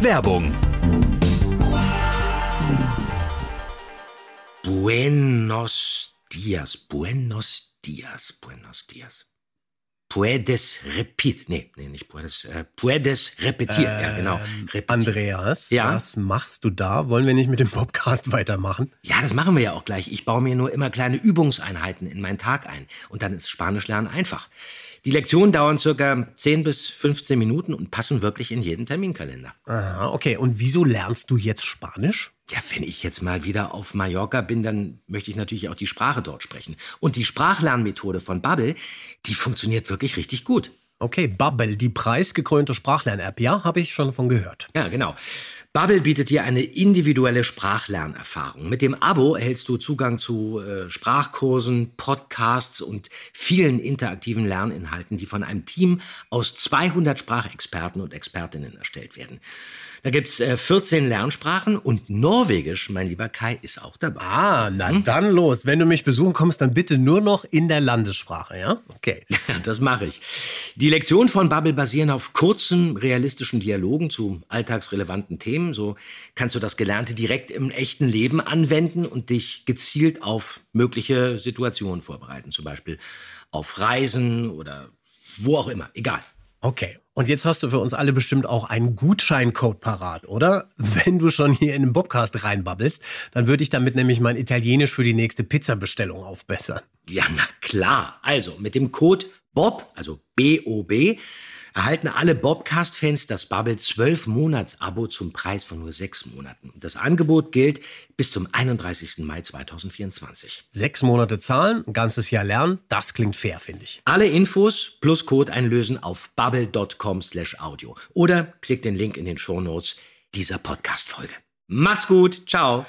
Werbung. Buenos dias, buenos dias, buenos dias. Puedes repetieren. Ja, genau. Repetieren. Andreas, ja? Was machst du da? Wollen wir nicht mit dem Podcast weitermachen? Ja, das machen wir ja auch gleich. Ich baue mir nur immer kleine Übungseinheiten in meinen Tag ein. Und dann ist Spanisch lernen einfach. Die Lektionen dauern circa 10 bis 15 Minuten und passen wirklich in jeden Terminkalender. Aha, okay. Und wieso lernst du jetzt Spanisch? Ja, wenn ich jetzt mal wieder auf Mallorca bin, dann möchte ich natürlich auch die Sprache dort sprechen. Und die Sprachlernmethode von Babbel, die funktioniert wirklich richtig gut. Okay, Babbel, die preisgekrönte Sprachlern-App, ja, habe ich schon von gehört. Ja, genau. Babbel bietet dir eine individuelle Sprachlernerfahrung. Mit dem Abo erhältst du Zugang zu Sprachkursen, Podcasts und vielen interaktiven Lerninhalten, die von einem Team aus 200 Sprachexperten und Expertinnen erstellt werden. Da gibt's 14 Lernsprachen und Norwegisch, mein lieber Kai, ist auch dabei. Ah, na dann los. Wenn du mich besuchen kommst, dann bitte nur noch in der Landessprache, ja? Okay. Das mache ich. Die Lektionen von Babbel basieren auf kurzen, realistischen Dialogen zu alltagsrelevanten Themen. So kannst du das Gelernte direkt im echten Leben anwenden und dich gezielt auf mögliche Situationen vorbereiten. Zum Beispiel auf Reisen oder wo auch immer. Egal. Okay. Und jetzt hast du für uns alle bestimmt auch einen Gutscheincode parat, oder? Wenn du schon hier in den Bobcast reinbabbelst, dann würde ich damit nämlich mein Italienisch für die nächste Pizzabestellung aufbessern. Ja, na klar. Also mit dem Code BOB, also B-O-B, erhalten alle Bobcast-Fans das Babbel 12-Monats-Abo zum Preis von nur 6 Monaten. Und das Angebot gilt bis zum 31. Mai 2024. 6 Monate zahlen, ein ganzes Jahr lernen, das klingt fair, finde ich. Alle Infos plus Code einlösen auf babbel.com/audio oder klickt den Link in den Shownotes dieser Podcast-Folge. Macht's gut, ciao.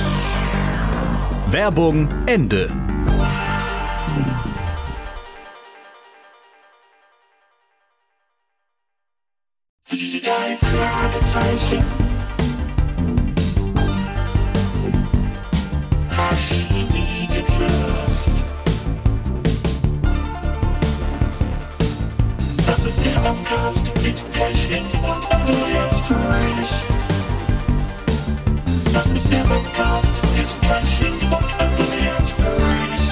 Werbung Ende. Die 3 Fragezeichen. Haschimite-Fürst. Das ist der Podcast mit Pechling und Andreas Fröhlich. Das ist der Podcast mit Pechling und Andreas Fröhlich.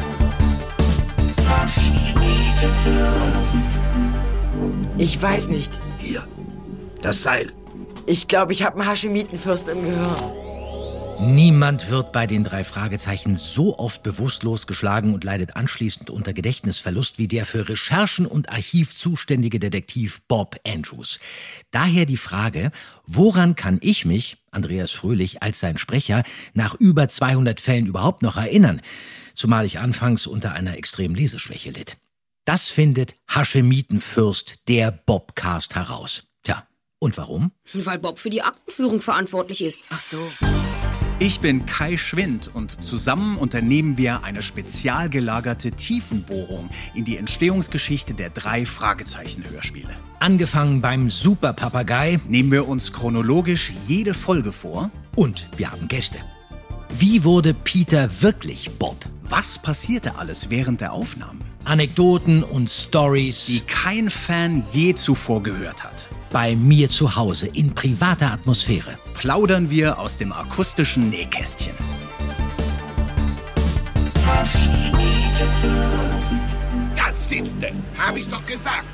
Haschimite-Fürst. Ich weiß nicht. Hier, das Seil. Ich glaube, ich habe einen Haschimitenfürst im Gehirn. Niemand wird bei den 3 Fragezeichen so oft bewusstlos geschlagen und leidet anschließend unter Gedächtnisverlust wie der für Recherchen und Archiv zuständige Detektiv Bob Andrews. Daher die Frage, woran kann ich mich, Andreas Fröhlich, als sein Sprecher, nach über 200 Fällen überhaupt noch erinnern? Zumal ich anfangs unter einer extremen Leseschwäche litt. Das findet Haschimitenfürst, der Bobcast, heraus. Tja, und warum? Weil Bob für die Aktenführung verantwortlich ist. Ach so. Ich bin Kai Schwind und zusammen unternehmen wir eine spezial gelagerte Tiefenbohrung in die Entstehungsgeschichte der 3 Fragezeichen-Hörspiele. Angefangen beim Superpapagei Nehmen wir uns chronologisch jede Folge vor. und wir haben Gäste. Wie wurde Peter wirklich Bob? Was passierte alles während der Aufnahmen, Anekdoten und Stories, die kein Fan je zuvor gehört hat? bei mir zu Hause in privater Atmosphäre. Plaudern wir aus dem akustischen Nähkästchen. Haschimite-Fürst. Das siehste, hab ich doch gesagt.